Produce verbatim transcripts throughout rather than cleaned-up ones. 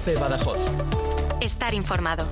COPE Badajoz. Estar informado.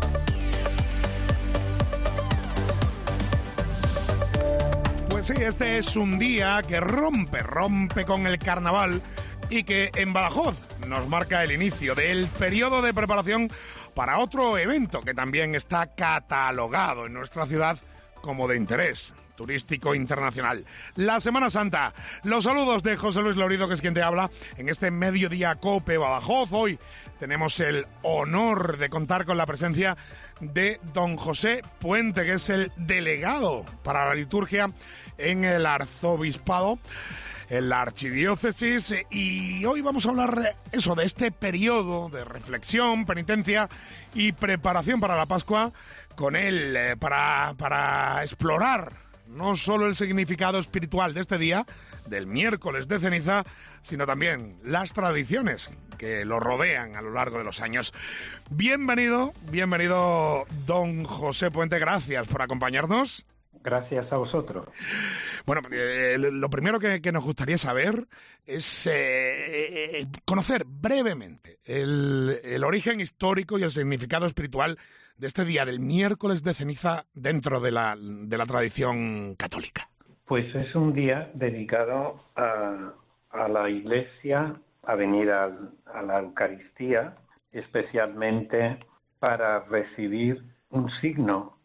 Pues sí, este es un día que rompe, rompe con el carnaval y que en Badajoz nos marca el inicio del periodo de preparación para otro evento que también está catalogado en nuestra ciudad como de interés turístico internacional. La Semana Santa. Los saludos de José Luis Lorido, que es quien te habla, en este Mediodía COPE Badajoz. Hoy tenemos el honor de contar con la presencia de don José Puente, que es el delegado para la liturgia en el arzobispado, en la archidiócesis, y hoy vamos a hablar eso, de este periodo de reflexión, penitencia y preparación para la Pascua, con él eh, para, para explorar no solo el significado espiritual de este día, del miércoles de ceniza, sino también las tradiciones que lo rodean a lo largo de los años. Bienvenido, bienvenido don José Puente, gracias por acompañarnos. Gracias a vosotros. Bueno, eh, lo primero que, que nos gustaría saber es eh, eh, conocer brevemente el, el origen histórico y el significado espiritual de este día del miércoles de ceniza dentro de la, de la tradición católica. Pues es un día dedicado a, a la Iglesia, a venir a, a la Eucaristía, especialmente para recibir un signo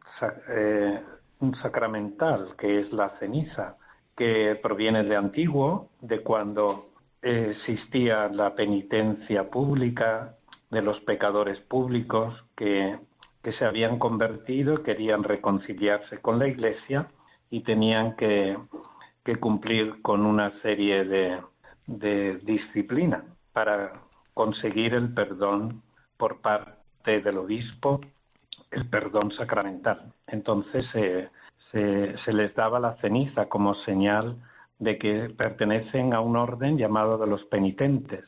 eh, un sacramental, que es la ceniza, que proviene de antiguo, de cuando existía la penitencia pública de los pecadores públicos que, que se habían convertido, querían reconciliarse con la Iglesia y tenían que, que cumplir con una serie de, de disciplina para conseguir el perdón por parte del obispo, el perdón sacramental. Entonces eh, se, se les daba la ceniza como señal de que pertenecen a un orden llamado de los penitentes.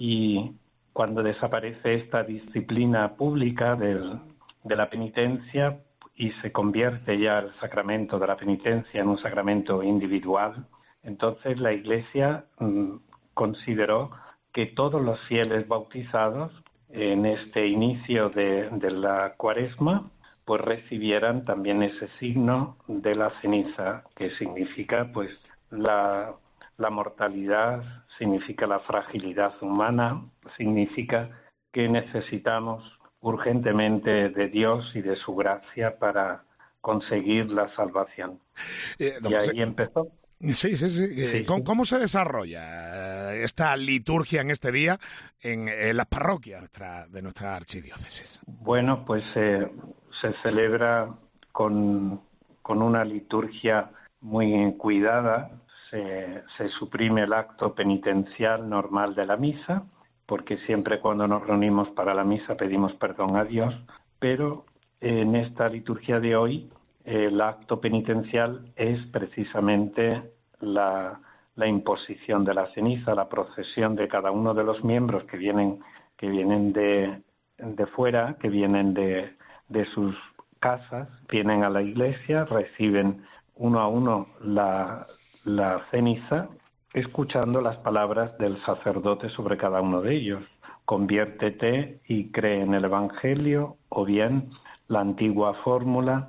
Y cuando desaparece esta disciplina pública del, de la penitencia y se convierte ya el sacramento de la penitencia en un sacramento individual, entonces la Iglesia mmm, consideró que todos los fieles bautizados en este inicio de, de la Cuaresma, pues recibieran también ese signo de la ceniza, que significa pues la, la mortalidad, significa la fragilidad humana, significa que necesitamos urgentemente de Dios y de su gracia para conseguir la salvación. Eh, y ahí se... empezó. Sí, sí, sí. sí, ¿Cómo, sí. ¿Cómo se desarrolla esta liturgia en este día en, en las parroquias nuestra, de nuestra archidiócesis? Bueno, pues eh, se celebra con, con una liturgia muy cuidada. Se, se suprime el acto penitencial normal de la misa, porque siempre cuando nos reunimos para la misa pedimos perdón a Dios, pero en esta liturgia de hoy el acto penitencial es precisamente la, la imposición de la ceniza, la procesión de cada uno de los miembros que vienen, que vienen de, de fuera, que vienen de, de sus casas, vienen a la iglesia, reciben uno a uno la, la ceniza, escuchando las palabras del sacerdote sobre cada uno de ellos. Conviértete y cree en el Evangelio, o bien la antigua fórmula: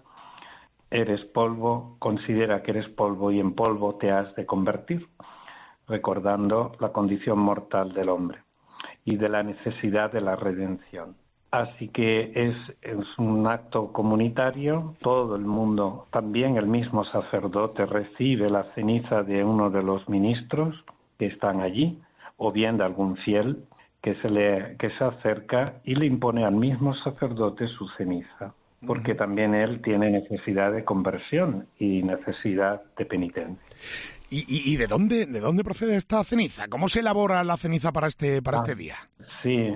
eres polvo, considera que eres polvo y en polvo te has de convertir, recordando la condición mortal del hombre y de la necesidad de la redención. Así que es, es un acto comunitario, todo el mundo, también el mismo sacerdote recibe la ceniza de uno de los ministros que están allí, o bien de algún fiel que se, le, que se acerca y le impone al mismo sacerdote su ceniza, porque también él tiene necesidad de conversión y necesidad de penitencia. ¿Y, y, y de dónde de dónde procede esta ceniza? ¿Cómo se elabora la ceniza para este para ah, este día? Sí,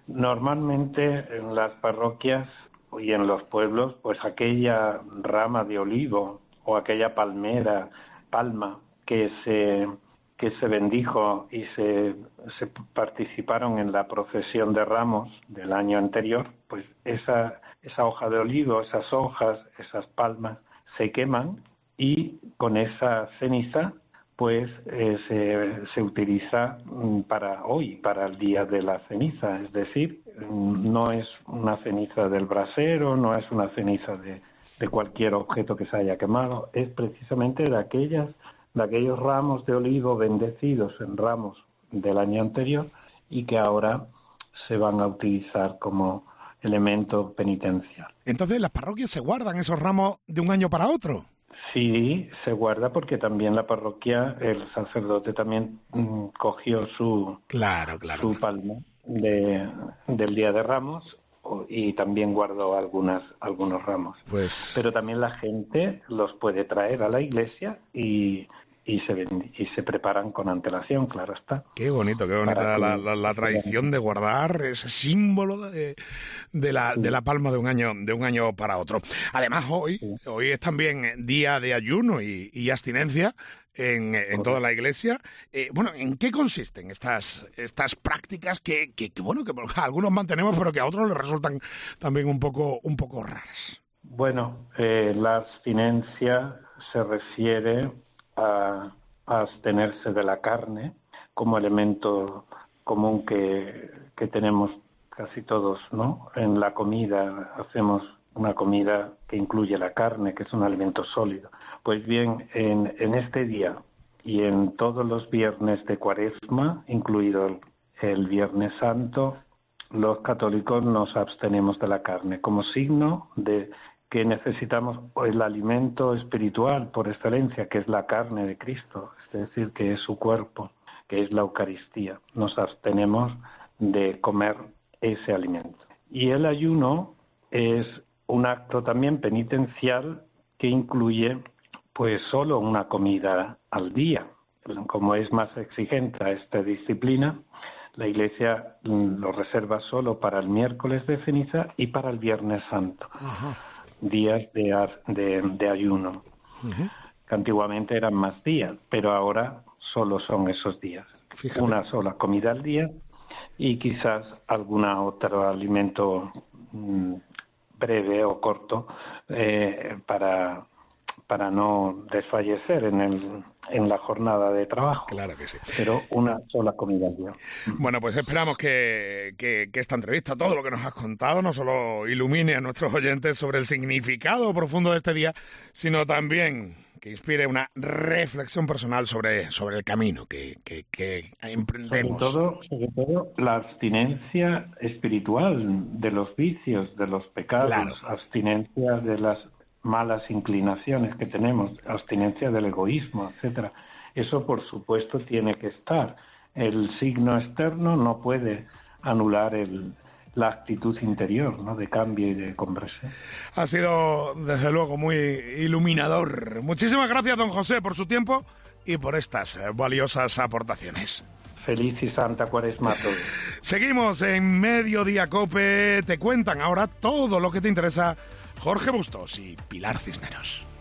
normalmente en las parroquias y en los pueblos, pues aquella rama de olivo o aquella palmera, palma que se que se bendijo y se, se participaron en la procesión de Ramos del año anterior, pues esa esa hoja de olivo, esas hojas, esas palmas se queman y con esa ceniza pues eh, se, se utiliza para hoy, para el día de la ceniza, es decir, no es una ceniza del brasero, no es una ceniza de, de cualquier objeto que se haya quemado, es precisamente de aquellas, de aquellos ramos de olivo bendecidos en ramos del año anterior y que ahora se van a utilizar como elemento penitencial. Entonces, ¿las parroquias se guardan esos ramos de un año para otro? Sí, se guarda porque también la parroquia, el sacerdote también mmm, cogió su, claro, claro. su palma de, del Día de Ramos y también guardó algunas algunos ramos. Pues... Pero también la gente los puede traer a la iglesia y... Y se, ven, y se preparan con antelación, claro está. Qué bonito, qué bonita la, la, la tradición de guardar ese símbolo de, de, la, sí. de la palma de un año de un año para otro. Además, hoy sí. hoy es también día de ayuno y, y abstinencia en, en toda la iglesia. Eh, bueno, ¿en qué consisten estas estas prácticas que, que, que bueno que algunos mantenemos, pero que a otros les resultan también un poco un poco raras? Bueno, eh, la abstinencia se refiere a abstenerse de la carne como elemento común que, que tenemos casi todos, ¿no? En la comida hacemos una comida que incluye la carne, que es un alimento sólido. Pues bien, en, en este día y en todos los viernes de Cuaresma, incluido el, el Viernes Santo, los católicos nos abstenemos de la carne como signo de que necesitamos el alimento espiritual por excelencia, que es la carne de Cristo, es decir, que es su cuerpo, que es la Eucaristía. Nos abstenemos de comer ese alimento. Y el ayuno es un acto también penitencial que incluye pues solo una comida al día. Como es más exigente esta disciplina, la Iglesia lo reserva solo para el miércoles de ceniza y para el Viernes Santo. Ajá. días de, de, de ayuno, uh-huh. que antiguamente eran más días, pero ahora solo son esos días. Fíjate. Una sola comida al día y quizás algún otro alimento mmm, breve o corto eh, para, para no desfallecer en, el, en la jornada de trabajo. Claro que sí. Pero una sola comida al día. Bueno, pues esperamos que, que, que esta entrevista, todo lo que nos has contado, no solo ilumine a nuestros oyentes sobre el significado profundo de este día, sino también que inspire una reflexión personal sobre, sobre el camino que, que, que emprendemos. Sobre todo, sobre todo la abstinencia espiritual de los vicios, de los pecados, claro. abstinencia de las malas inclinaciones que tenemos, abstinencia del egoísmo, etcétera. Eso, por supuesto, tiene que estar. El signo externo no puede anular el, la actitud interior, ¿no?, de cambio y de conversión. Ha sido, desde luego, muy iluminador. Muchísimas gracias, don José, por su tiempo y por estas valiosas aportaciones. Feliz y santa Cuaresma a todos. Seguimos en Mediodía Cope. Te cuentan ahora todo lo que te interesa Jorge Bustos y Pilar Cisneros.